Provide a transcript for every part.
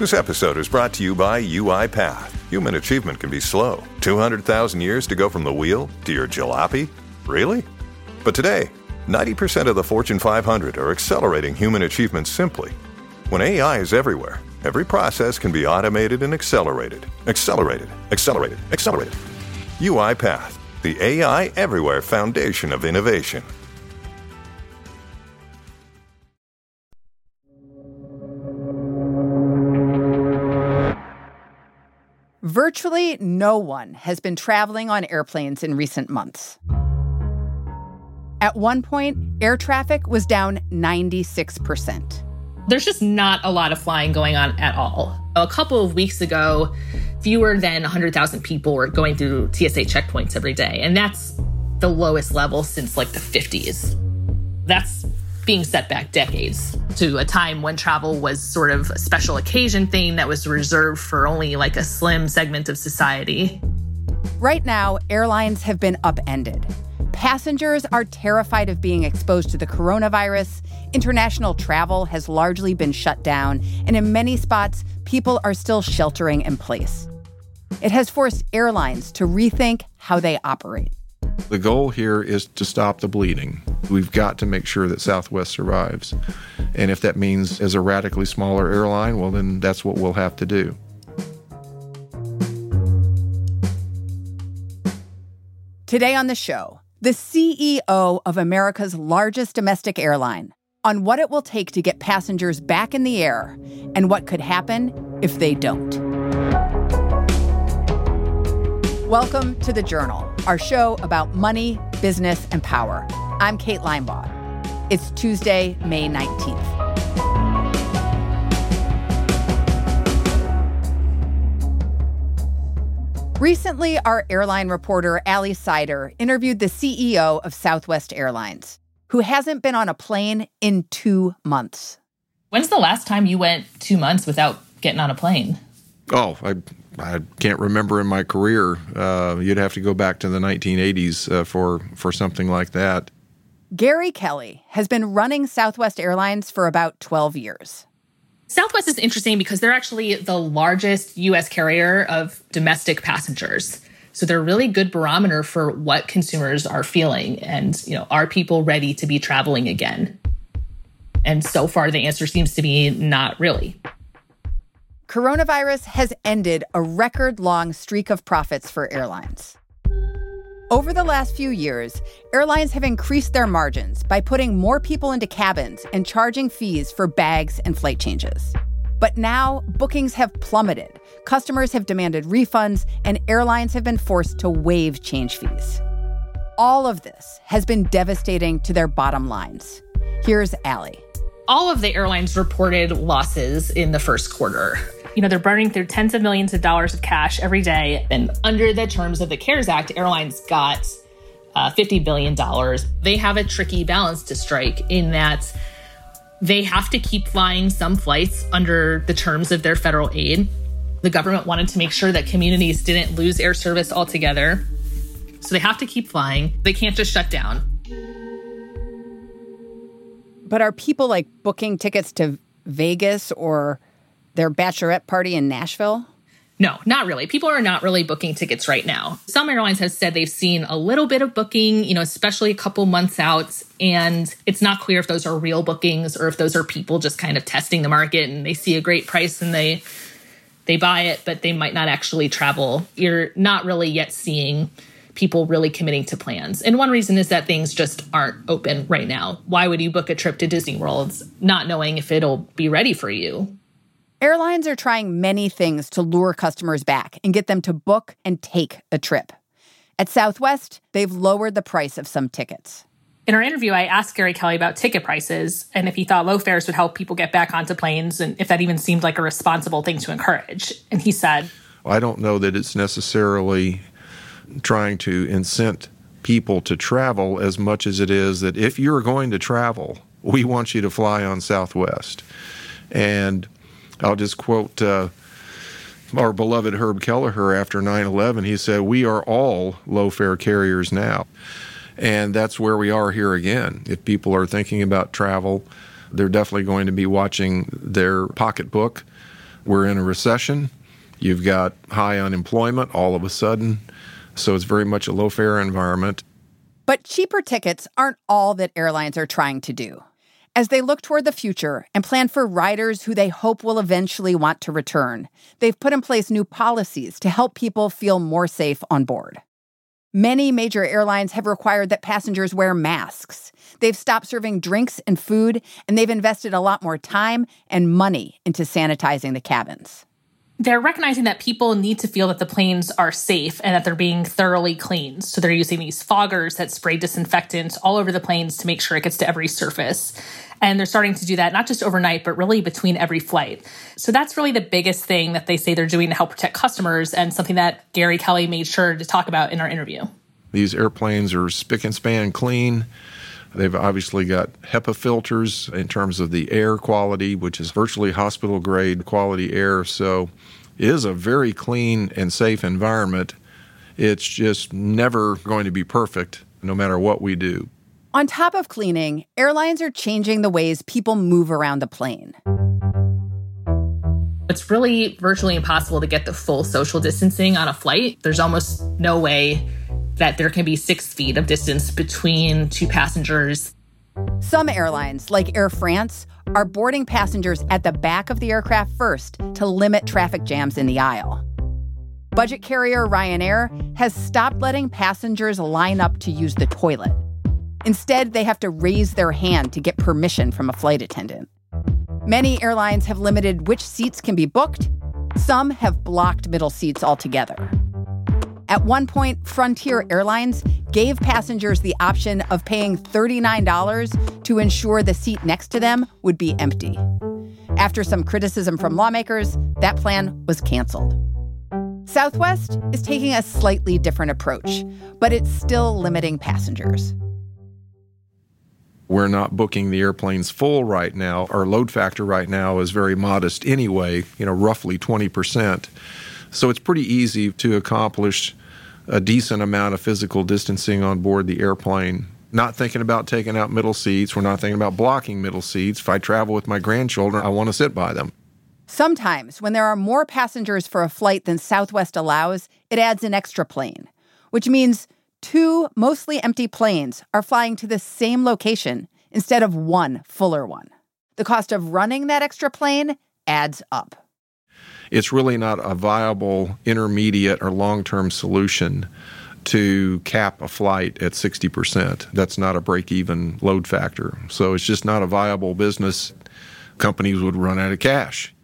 This episode is brought to you by UiPath. Human achievement can be slow. 200,000 years to go from the wheel to your jalopy? Really? But today, 90% of the Fortune 500 are accelerating human achievement simply. When AI is everywhere, every process can be automated and accelerated. Accelerated. UiPath, the AI everywhere foundation of innovation. Virtually no one has been traveling on airplanes in recent months. At one point, air traffic was down 96%. There's just not a lot of flying going on at all. A couple of weeks ago, fewer than 100,000 people were going through TSA checkpoints every day. And that's the lowest level since like the 50s. That's being set back decades to a time when travel was sort of a special occasion thing that was reserved for only like a slim segment of society. Right now, airlines have been upended. Passengers are terrified of being exposed to the coronavirus. International travel has largely been shut down, and in many spots, people are still sheltering in place. It has forced airlines to rethink how they operate. The goal here is to stop the bleeding. We've got to make sure that Southwest survives. And if that means as a radically smaller airline, well, then that's what we'll have to do. Today on the show, the CEO of America's largest domestic airline, on what it will take to get passengers back in the air and what could happen if they don't. Welcome to The Journal, our show about money, business, and power. I'm Kate Linebaugh. It's Tuesday, May 19th. Recently, our airline reporter, Ali Sider, interviewed the CEO of Southwest Airlines, who hasn't been on a plane in 2 months. When's the last time you went 2 months without getting on a plane? Oh, I can't remember in my career. You'd have to go back to the 1980s for something like that. Gary Kelly has been running Southwest Airlines for about 12 years. Southwest is interesting because they're actually the largest U.S. carrier of domestic passengers. So they're a really good barometer for what consumers are feeling and, are people ready to be traveling again? And so far, the answer seems to be not really. Coronavirus has ended a record-long streak of profits for airlines. Over the last few years, airlines have increased their margins by putting more people into cabins and charging fees for bags and flight changes. But now, bookings have plummeted, customers have demanded refunds, and airlines have been forced to waive change fees. All of this has been devastating to their bottom lines. Here's Ali. All of the airlines reported losses in the first quarter. They're burning through tens of millions of dollars of cash every day. And under the terms of the CARES Act, airlines got $50 billion. They have a tricky balance to strike in that they have to keep flying some flights under the terms of their federal aid. The government wanted to make sure that communities didn't lose air service altogether. So they have to keep flying. They can't just shut down. But are people booking tickets to Vegas or their bachelorette party in Nashville? No, not really. People are not really booking tickets right now. Some airlines have said they've seen a little bit of booking, especially a couple months out. And it's not clear if those are real bookings or if those are people just kind of testing the market and they see a great price and they buy it, but they might not actually travel. You're not really yet seeing people really committing to plans. And one reason is that things just aren't open right now. Why would you book a trip to Disney World not knowing if it'll be ready for you? Airlines are trying many things to lure customers back and get them to book and take a trip. At Southwest, they've lowered the price of some tickets. In our interview, I asked Gary Kelly about ticket prices and if he thought low fares would help people get back onto planes and if that even seemed like a responsible thing to encourage. And he said, I don't know that it's necessarily trying to incent people to travel as much as it is that if you're going to travel, we want you to fly on Southwest. And I'll just quote our beloved Herb Kelleher after 9/11. He said, we are all low-fare carriers now. And that's where we are here again. If people are thinking about travel, they're definitely going to be watching their pocketbook. We're in a recession. You've got high unemployment all of a sudden. So it's very much a low-fare environment. But cheaper tickets aren't all that airlines are trying to do. As they look toward the future and plan for riders who they hope will eventually want to return, they've put in place new policies to help people feel more safe on board. Many major airlines have required that passengers wear masks. They've stopped serving drinks and food, and they've invested a lot more time and money into sanitizing the cabins. They're recognizing that people need to feel that the planes are safe and that they're being thoroughly cleaned. So they're using these foggers that spray disinfectant all over the planes to make sure it gets to every surface. And they're starting to do that not just overnight, but really between every flight. So that's really the biggest thing that they say they're doing to help protect customers, and something that Gary Kelly made sure to talk about in our interview. These airplanes are spick and span clean. They've obviously got HEPA filters in terms of the air quality, which is virtually hospital-grade quality air. So it is a very clean and safe environment. It's just never going to be perfect, no matter what we do. On top of cleaning, airlines are changing the ways people move around the plane. It's really virtually impossible to get the full social distancing on a flight. There's almost no way that there can be 6 feet of distance between two passengers. Some airlines, like Air France, are boarding passengers at the back of the aircraft first to limit traffic jams in the aisle. Budget carrier Ryanair has stopped letting passengers line up to use the toilet. Instead, they have to raise their hand to get permission from a flight attendant. Many airlines have limited which seats can be booked. Some have blocked middle seats altogether. At one point, Frontier Airlines gave passengers the option of paying $39 to ensure the seat next to them would be empty. After some criticism from lawmakers, that plan was canceled. Southwest is taking a slightly different approach, but it's still limiting passengers. We're not booking the airplanes full right now. Our load factor right now is very modest anyway, roughly 20%. So it's pretty easy to accomplish a decent amount of physical distancing on board the airplane. Not thinking about taking out middle seats. We're not thinking about blocking middle seats. If I travel with my grandchildren, I want to sit by them. Sometimes, when there are more passengers for a flight than Southwest allows, it adds an extra plane, which means 2 mostly empty planes are flying to the same location instead of one fuller one. The cost of running that extra plane adds up. It's really not a viable intermediate or long-term solution to cap a flight at 60%. That's not a break-even load factor. So it's just not a viable business. Companies would run out of cash.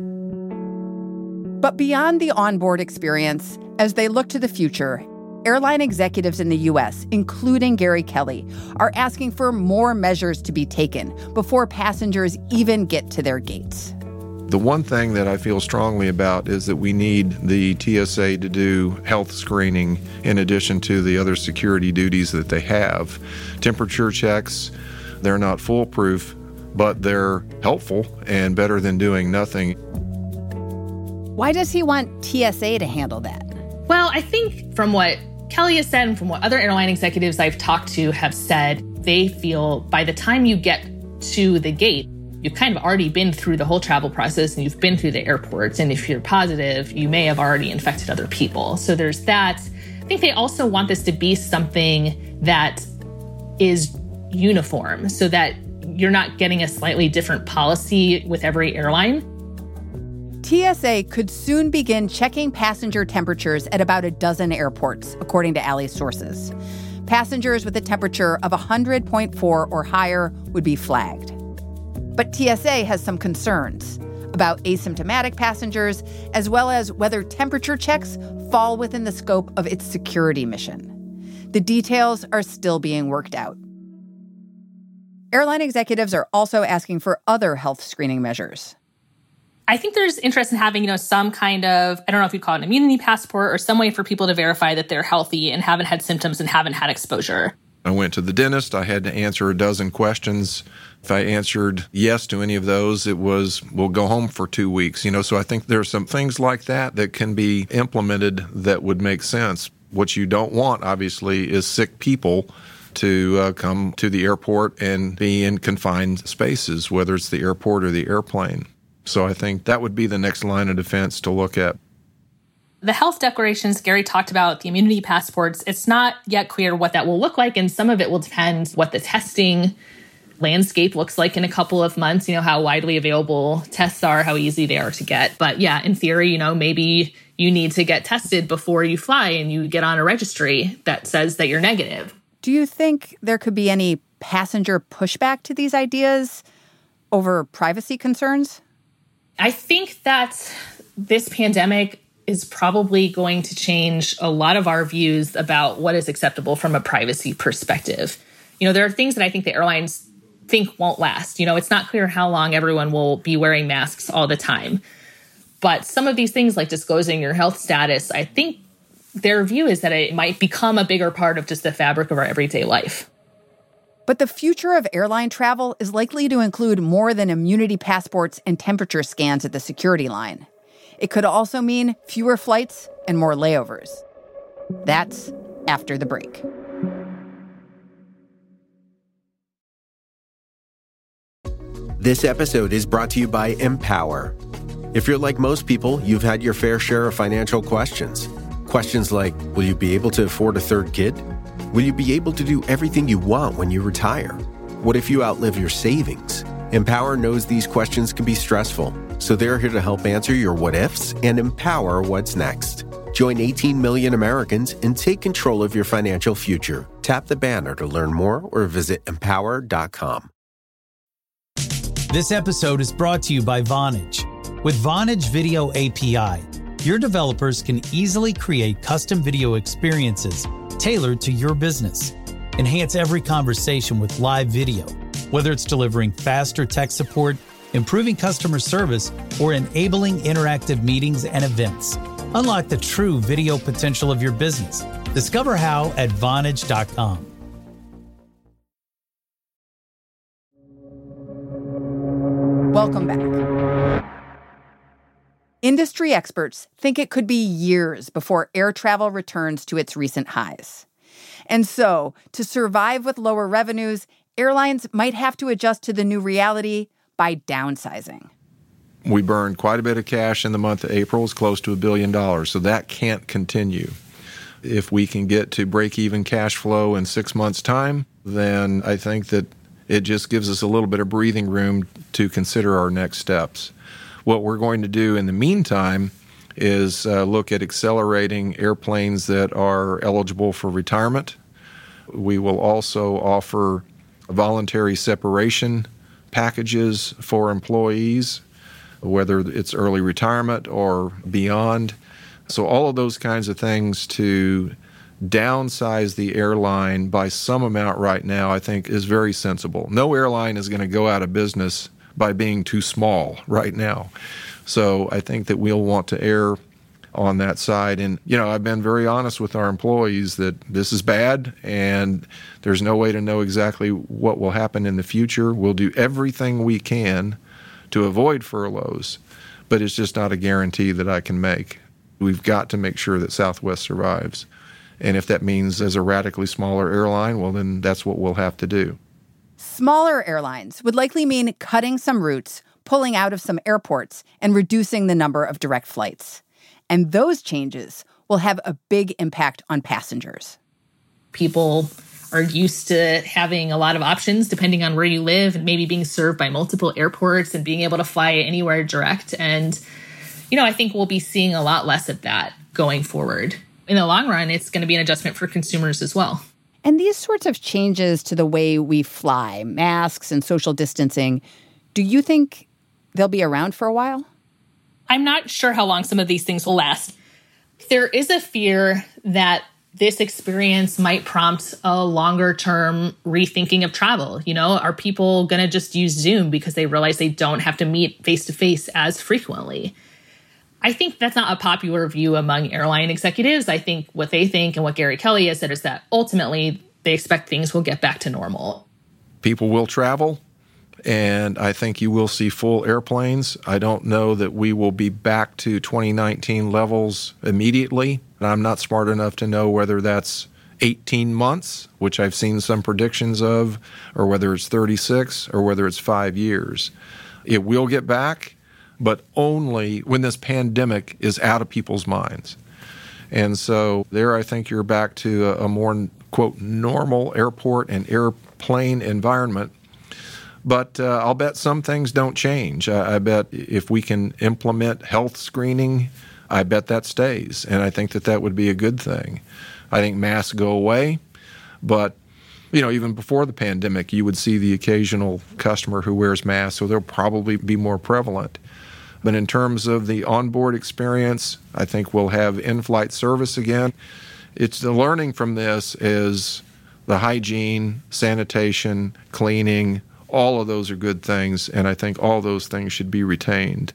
But beyond the onboard experience, as they look to the future, airline executives in the U.S., including Gary Kelly, are asking for more measures to be taken before passengers even get to their gates. The one thing that I feel strongly about is that we need the TSA to do health screening in addition to the other security duties that they have. Temperature checks, they're not foolproof, but they're helpful and better than doing nothing. Why does he want TSA to handle that? Well, I think from what Kelly has said and from what other airline executives I've talked to have said, they feel by the time you get to the gate, you've kind of already been through the whole travel process and you've been through the airports. And if you're positive, you may have already infected other people. So there's that. I think they also want this to be something that is uniform so that you're not getting a slightly different policy with every airline. TSA could soon begin checking passenger temperatures at about a dozen airports, according to Allie's sources. Passengers with a temperature of 100.4 or higher would be flagged. But TSA has some concerns about asymptomatic passengers, as well as whether temperature checks fall within the scope of its security mission. The details are still being worked out. Airline executives are also asking for other health screening measures. I think there's interest in having, some kind of, I don't know if you'd call it an immunity passport or some way for people to verify that they're healthy and haven't had symptoms and haven't had exposure. I went to the dentist. I had to answer a dozen questions. If I answered yes to any of those, it was, we'll go home for 2 weeks. So I think there are some things like that that can be implemented that would make sense. What you don't want, obviously, is sick people to come to the airport and be in confined spaces, whether it's the airport or the airplane. So I think that would be the next line of defense to look at. The health declarations Gary talked about, the immunity passports, it's not yet clear what that will look like. And some of it will depend what the testing landscape looks like in a couple of months, how widely available tests are, how easy they are to get. But yeah, in theory, maybe you need to get tested before you fly and you get on a registry that says that you're negative. Do you think there could be any passenger pushback to these ideas over privacy concerns? I think that this pandemic is probably going to change a lot of our views about what is acceptable from a privacy perspective. There are things that I think the airlines think won't last. It's not clear how long everyone will be wearing masks all the time. But some of these things like disclosing your health status, I think their view is that it might become a bigger part of just the fabric of our everyday life. But the future of airline travel is likely to include more than immunity passports and temperature scans at the security line. It could also mean fewer flights and more layovers. That's after the break. This episode is brought to you by Empower. If you're like most people, you've had your fair share of financial questions. Questions like, will you be able to afford a third kid? Will you be able to do everything you want when you retire? What if you outlive your savings? Empower knows these questions can be stressful, so they're here to help answer your what-ifs and empower what's next. Join 18 million Americans and take control of your financial future. Tap the banner to learn more or visit empower.com. This episode is brought to you by Vonage. With Vonage Video API, your developers can easily create custom video experiences tailored to your business. Enhance every conversation with live video, whether it's delivering faster tech support, improving customer service, or enabling interactive meetings and events. Unlock the true video potential of your business. Discover how at Vonage.com. Welcome back. Industry experts think it could be years before air travel returns to its recent highs. And so, to survive with lower revenues, airlines might have to adjust to the new reality by downsizing. We burned quite a bit of cash in the month of April. It's close to $1 billion, so that can't continue. If we can get to break-even cash flow in 6 months' time, then I think that it just gives us a little bit of breathing room to consider our next steps. What we're going to do in the meantime is look at accelerating airplanes that are eligible for retirement. We will also offer voluntary separation packages for employees, whether it's early retirement or beyond. So all of those kinds of things to downsize the airline by some amount right now, I think, is very sensible. No airline is going to go out of business by being too small right now. So I think that we'll want to err on that side. And, I've been very honest with our employees that this is bad and there's no way to know exactly what will happen in the future. We'll do everything we can to avoid furloughs, but it's just not a guarantee that I can make. We've got to make sure that Southwest survives. And if that means as a radically smaller airline, well, then that's what we'll have to do. Smaller airlines would likely mean cutting some routes, pulling out of some airports, and reducing the number of direct flights. And those changes will have a big impact on passengers. People are used to having a lot of options depending on where you live and maybe being served by multiple airports and being able to fly anywhere direct. And, I think we'll be seeing a lot less of that going forward. In the long run, it's going to be an adjustment for consumers as well. And these sorts of changes to the way we fly, masks and social distancing, do you think they'll be around for a while? I'm not sure how long some of these things will last. There is a fear that this experience might prompt a longer-term rethinking of travel. Are people going to just use Zoom because they realize they don't have to meet face-to-face as frequently? I think that's not a popular view among airline executives. I think what they think and what Gary Kelly has said is that ultimately they expect things will get back to normal. People will travel, and I think you will see full airplanes. I don't know that we will be back to 2019 levels immediately. And I'm not smart enough to know whether that's 18 months, which I've seen some predictions of, or whether it's 36, or whether it's 5 years. It will get back, but only when this pandemic is out of people's minds. And so there I think you're back to a more, quote, normal airport and airplane environment. But I'll bet some things don't change. I bet if we can implement health screening, I bet that stays. And I think that would be a good thing. I think masks go away, but even before the pandemic, you would see the occasional customer who wears masks, so they'll probably be more prevalent. But in terms of the onboard experience, I think we'll have in-flight service again. It's the learning from this is the hygiene, sanitation, cleaning, all of those are good things, and I think all those things should be retained.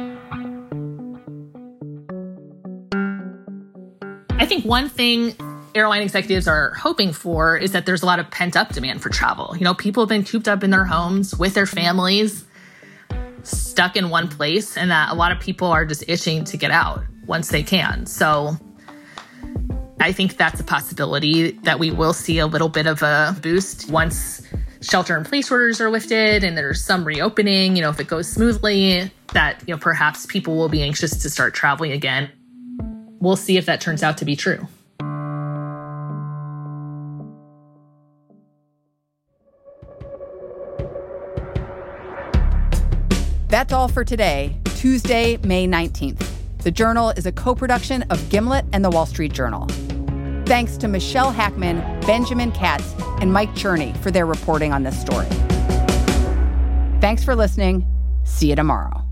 I think one thing airline executives are hoping for is that there's a lot of pent-up demand for travel. People have been cooped up in their homes with their families, stuck in one place, and that a lot of people are just itching to get out once they can. So I think that's a possibility that we will see a little bit of a boost once shelter-in-place orders are lifted and there's some reopening, if it goes smoothly, that, perhaps people will be anxious to start traveling again. We'll see if that turns out to be true. That's all for today, Tuesday, May 19th. The Journal is a co-production of Gimlet and The Wall Street Journal. Thanks to Michelle Hackman, Benjamin Katz, and Mike Cherney for their reporting on this story. Thanks for listening. See you tomorrow.